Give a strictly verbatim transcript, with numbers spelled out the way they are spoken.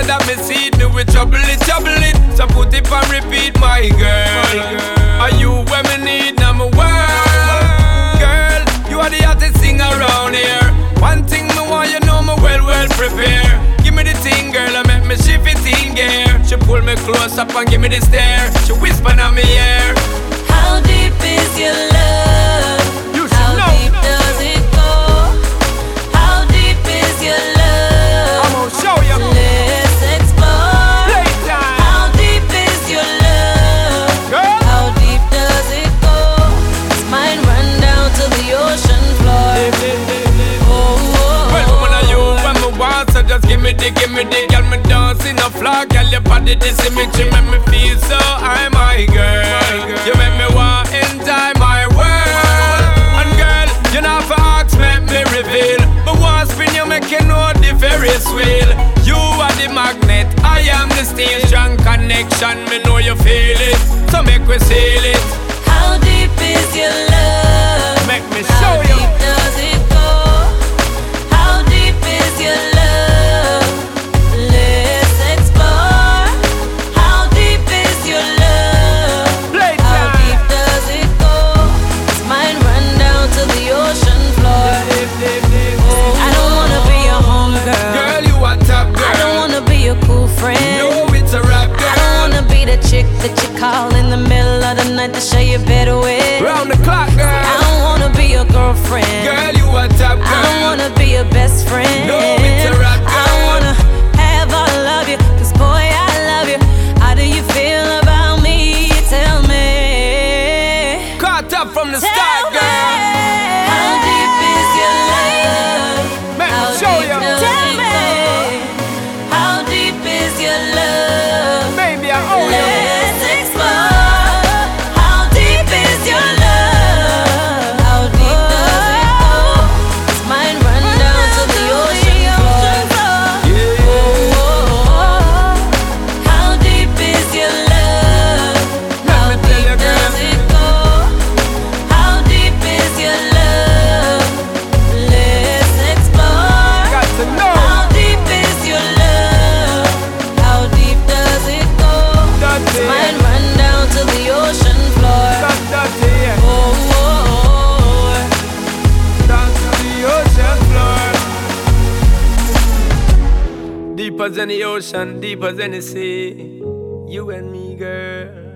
that me see it, me with trouble it, trouble it. So put it on repeat, my girl. Are you where me need, now my world? Girl, you are the hottest thing around here. One thing me want, you know me well, well prepare. Give me the thing, girl, I make me shift it in gear. She pull me close up and give me the stare. She whisper in my ear. How deep is your love? You should How know. deep does it go? How deep is your love? I'm gonna show you. Let's explore. Playtime. How deep is your love? Girl. How deep does it go? Does mine run down to the ocean floor? Oh, oh, Well, woman, are you when me want? So just give me the, give me the. Girl, me dancing a flock. Girl, your body this image, you make me feel so high, my girl. You make me want enjoy my world. And girl, you know for ask, make me reveal. But once spin you make you know the Ferris wheel. You are the magnet, I am the steel. Strong connection, me know you feel it. So make we seal it. how deep is your love? Make me How show you. deep does it go? How deep is your love? Let's explore. How deep is your love? How Playtime. deep does it go? Does mine run down to the ocean floor? I don't wanna be your homegirl. Girl, you are top girl. I don't wanna be your cool friend. No, it's a rap I girl. don't wanna be the chick that you call in the middle of the night to show you better with. Round the clock, girl. I don't wanna be your girlfriend. Girl, you are top girl. I don't wanna be your best friend. No, it's a rap I don't girl. wanna have all of you, cause boy, I love you. How do you feel about me? Tell me. Caught up from the Tell start, me. girl. How deep is your love? Make me How show deep you. does Tell it me. go? How deep is your love? Baby, I owe you. Let's explore. How deep is your love? How deep does it go? Does mine run down to the ocean floor? Yeah. How deep is your love? How me tell you, deep girl. does it go? How deep is your love? Let's explore. Got to know. How deep is your love? How deep does it go? Dirty. Mine run down to the ocean floor. Done dirty, yeah. Oh, oh, oh. Down to the ocean floor. Deeper than the ocean, deeper than the sea. You and me, girl.